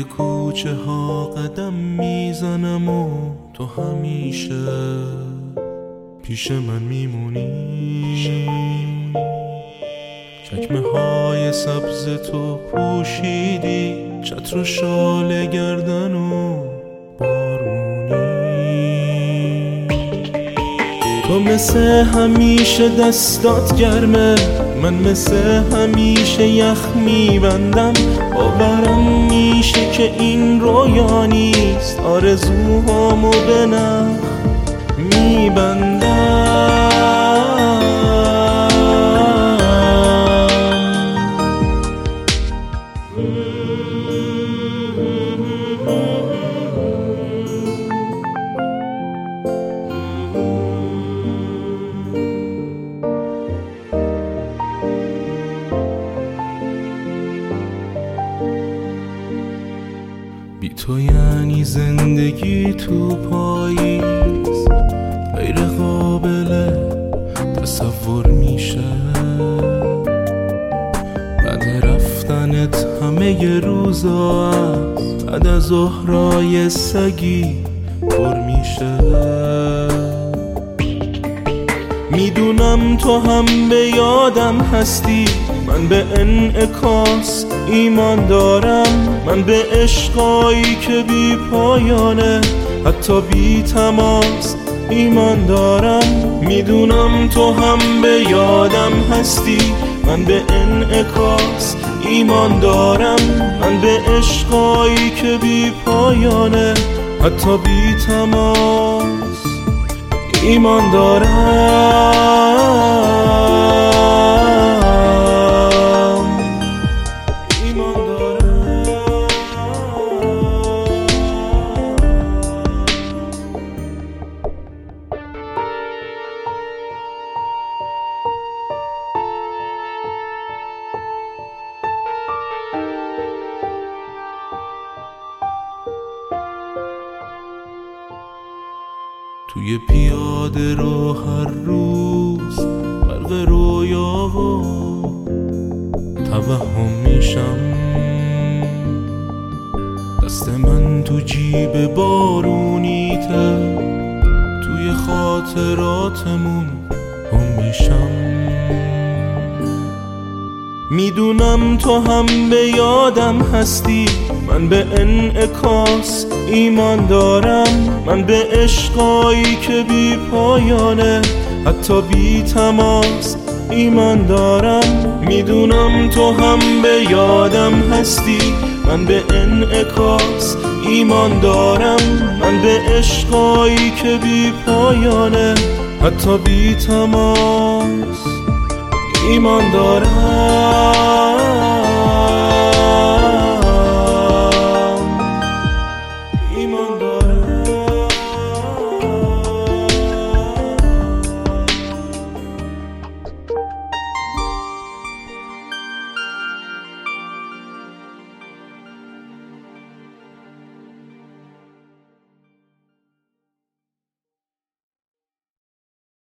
توی کوچه ها قدم میزنم و تو همیشه پیش من میمونی. چکمه های سبز تو پوشیدی، چتر و شال گردن و بارونی. تو مثل همیشه دستات گرمه، من مثل همیشه یخ میبندم. باورم میشه که این رویا نیست، آرزوهامو به نخ میبندم. بی تو یعنی زندگی تو پاییز غیر قابل تصور میشه. بعد رفتنت همه روزا از بعد از ظهرای سگی پر میشه. میدونم تو هم به یادم هستی، من به انعکاس ایمان دارم. من به عشقایی که بی پایانه، حتی بی تماس ایمان دارم. میدونم تو هم به یادم هستی، من به انعکاس ایمان دارم. من به عشقایی که بی پایانه، حتی بی تماس ایمان دارم. توی پیاده رو هر روز غرق رویا و توهم میشم. دست من تو جیب بارونیته، توی خاطراتمون گم میشم. میدونم تو هم به یادم هستی، من به انعکاس ایمان دارم. من به عشقایی که بی پایانه، حتی بی تماس ایمان دارم. میدونم تو هم به یادم هستی، من به انعکاس ایمان دارم. من به عشقایی که بی پایانه، حتی بی تماس ایمان دارم.